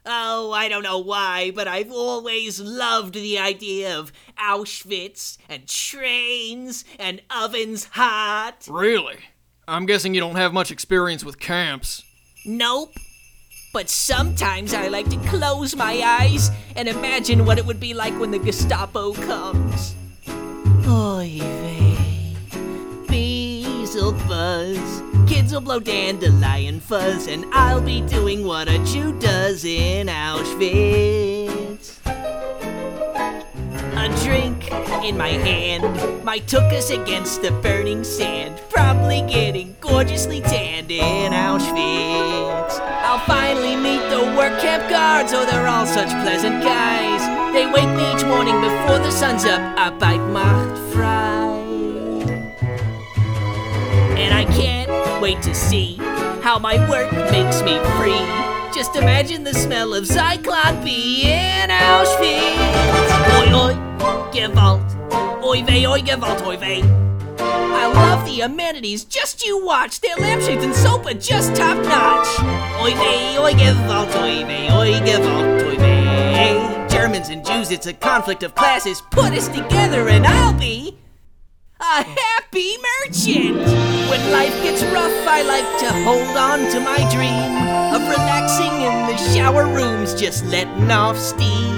Oh, I don't know why, but I've always loved the idea of Auschwitz and trains and ovens hot. Really? I'm guessing you don't have much experience with camps. Nope. But sometimes I like to close my eyes and imagine what it would be like when the Gestapo comes. Oy vey, bees will buzz, kids will blow dandelion fuzz, and I'll be doing what a Jew does in Auschwitz. A drink in my hand, my tuchus against the burning sand, probably getting gorgeously tanned in Auschwitz. I'll finally meet the work camp guards, oh they're all such pleasant guys. They wake me each morning before the sun's up, Arbeit macht frei. And I can't wait to see how my work makes me free. Just imagine the smell of Zyklon B in Auschwitz. Oi oi, Gewalt. Oi vey, oi Gewalt, oi vey. I love the amenities, just you watch. Their lampshades and soap are just top notch. Oi vey, oi Gewalt, oi vey, oi Gewalt, oi vey. Germans and Jews, it's a conflict of classes. Put us together and I'll be a happy merchant. When life gets rough, I like to hold on to my dream of relaxing in the shower rooms, just letting off steam.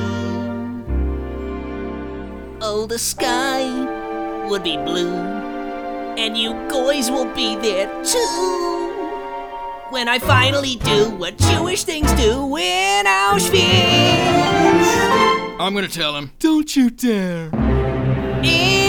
Oh, the sky would be blue, and you guys will be there too, when I finally do what Jewish things do in Auschwitz. I'm gonna tell him. Don't you dare.